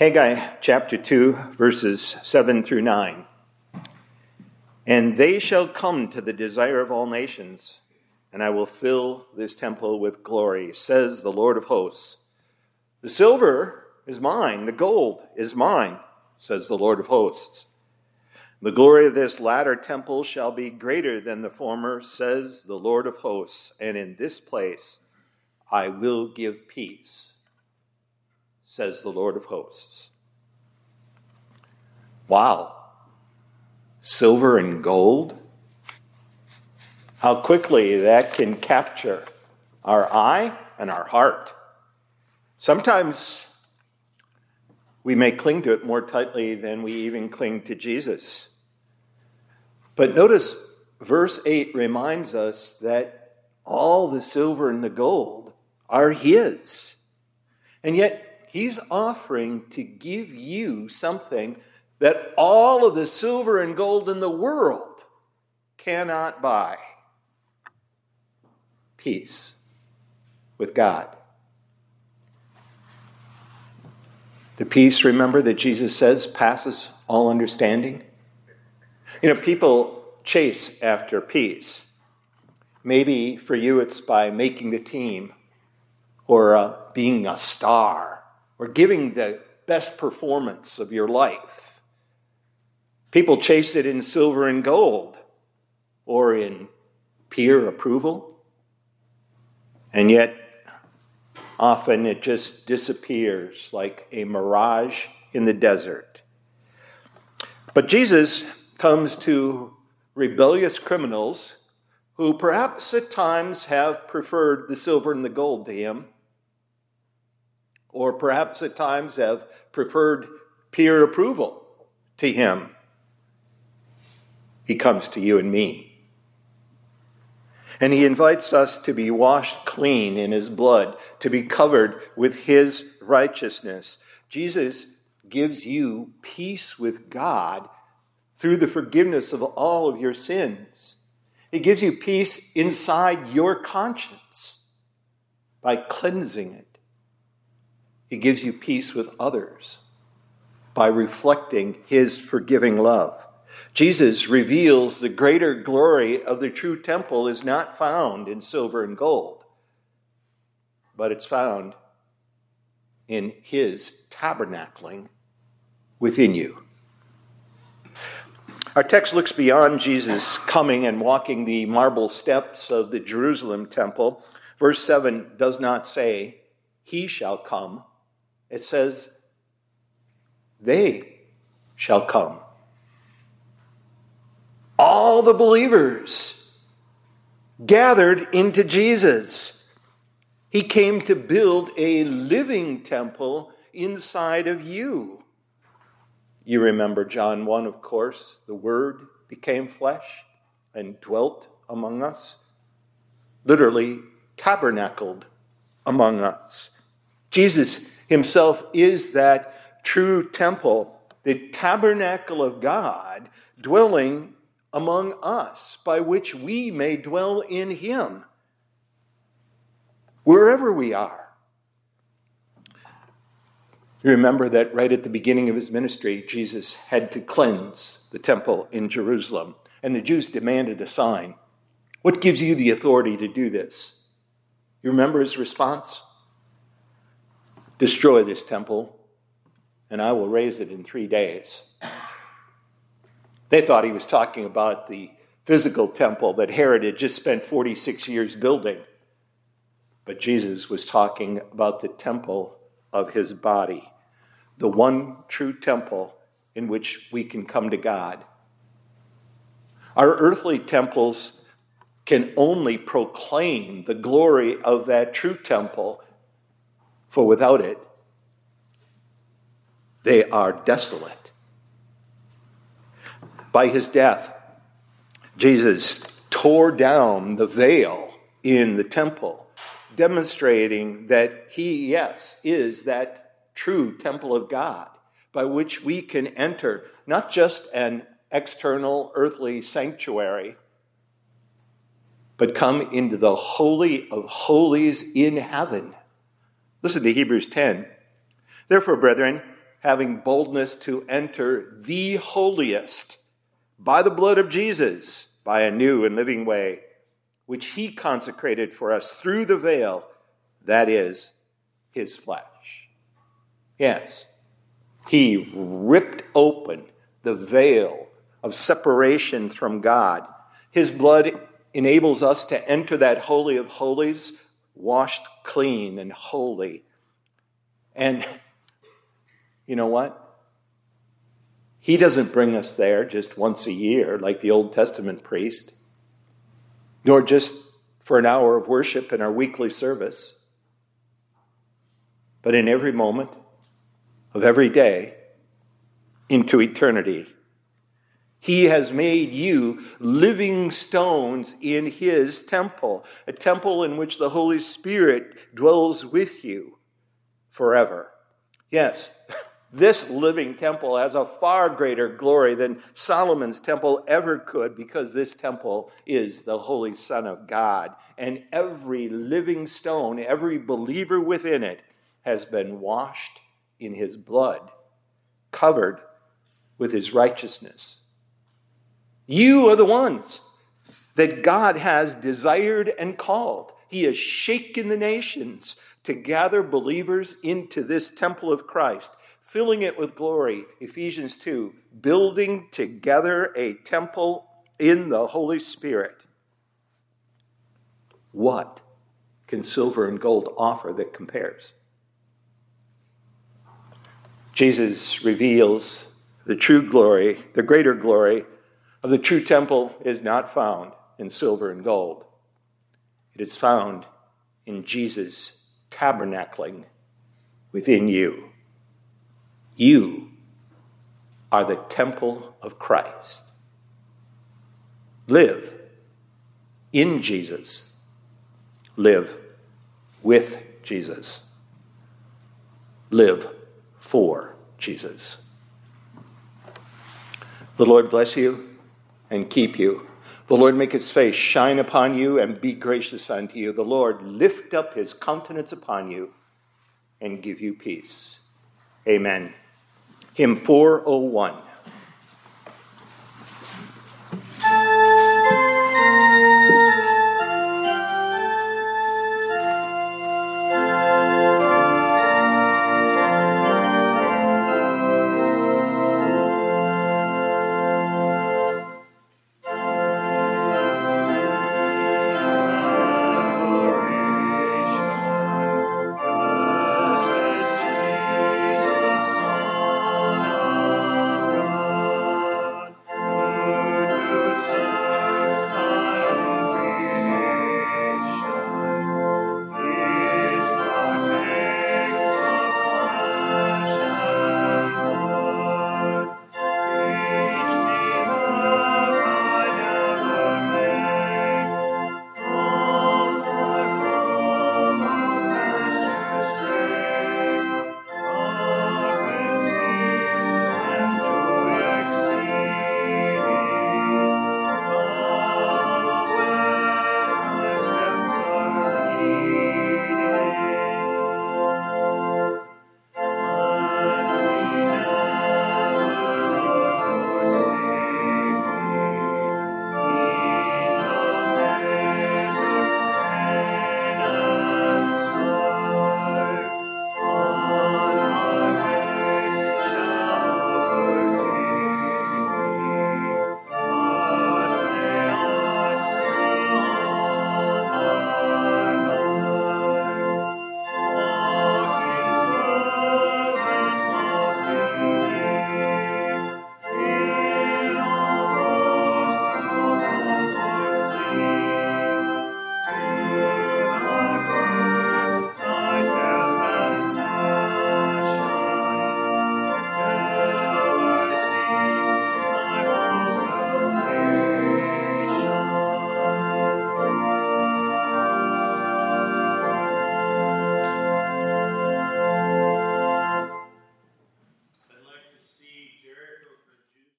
Haggai chapter 2, verses 7 through 9. And they shall come to the desire of all nations, and I will fill this temple with glory, says the Lord of hosts. The silver is mine, the gold is mine, says the Lord of hosts. The glory of this latter temple shall be greater than the former, says the Lord of hosts. And in this place I will give peace, says the Lord of hosts. Wow. Silver and gold? How quickly that can capture our eye and our heart. Sometimes we may cling to it more tightly than we even cling to Jesus. But notice verse 8 reminds us that all the silver and the gold are his. And yet he's offering to give you something that all of the silver and gold in the world cannot buy. Peace with God. The peace, remember, that Jesus says passes all understanding. People chase after peace. Maybe for you it's by making the team, or being a star, or giving the best performance of your life. People chase it in silver and gold, or in peer approval. And yet, often it just disappears like a mirage in the desert. But Jesus comes to rebellious criminals who perhaps at times have preferred the silver and the gold to him, or perhaps at times have preferred peer approval to him. He comes to you and me. And he invites us to be washed clean in his blood, to be covered with his righteousness. Jesus gives you peace with God through the forgiveness of all of your sins. He gives you peace inside your conscience by cleansing it. He gives you peace with others by reflecting his forgiving love. Jesus reveals the greater glory of the true temple is not found in silver and gold, but it's found in his tabernacling within you. Our text looks beyond Jesus coming and walking the marble steps of the Jerusalem temple. Verse 7 does not say, he shall come. It says, they shall come. All the believers gathered into Jesus. He came to build a living temple inside of you. You remember John 1, of course. The Word became flesh and dwelt among us. Literally tabernacled among us. Jesus himself is that true temple, the tabernacle of God dwelling among us, by which we may dwell in him, wherever we are. You remember that right at the beginning of his ministry, Jesus had to cleanse the temple in Jerusalem, and the Jews demanded a sign. What gives you the authority to do this? You remember his response? Destroy this temple, and I will raise it in 3 days. They thought he was talking about the physical temple that Herod had just spent 46 years building. But Jesus was talking about the temple of his body, the one true temple in which we can come to God. Our earthly temples can only proclaim the glory of that true temple, for without it, they are desolate. By his death, Jesus tore down the veil in the temple, demonstrating that he, yes, is that true temple of God, by which we can enter not just an external earthly sanctuary, but come into the Holy of Holies in heaven. Listen to Hebrews 10. Therefore, brethren, having boldness to enter the holiest by the blood of Jesus, by a new and living way, which he consecrated for us through the veil, that is, his flesh. Yes, he ripped open the veil of separation from God. His blood enables us to enter that Holy of Holies, washed clean and holy. And you know what? He doesn't bring us there just once a year like the Old Testament priest, nor just for an hour of worship in our weekly service, but in every moment of every day into eternity. He has made you living stones in his temple, a temple in which the Holy Spirit dwells with you forever. Yes, this living temple has a far greater glory than Solomon's temple ever could, because this temple is the Holy Son of God. And every living stone, every believer within it, has been washed in his blood, covered with his righteousness. You are the ones that God has desired and called. He has shaken the nations to gather believers into this temple of Christ, filling it with glory, Ephesians 2, building together a temple in the Holy Spirit. What can silver and gold offer that compares? Jesus reveals the true glory, the greater glory of the true temple is not found in silver and gold. It is found in Jesus tabernacling within you. You are the temple of Christ. Live in Jesus. Live with Jesus. Live for Jesus. The Lord bless you and keep you. The Lord make his face shine upon you and be gracious unto you. The Lord lift up his countenance upon you and give you peace. Amen. Hymn 401.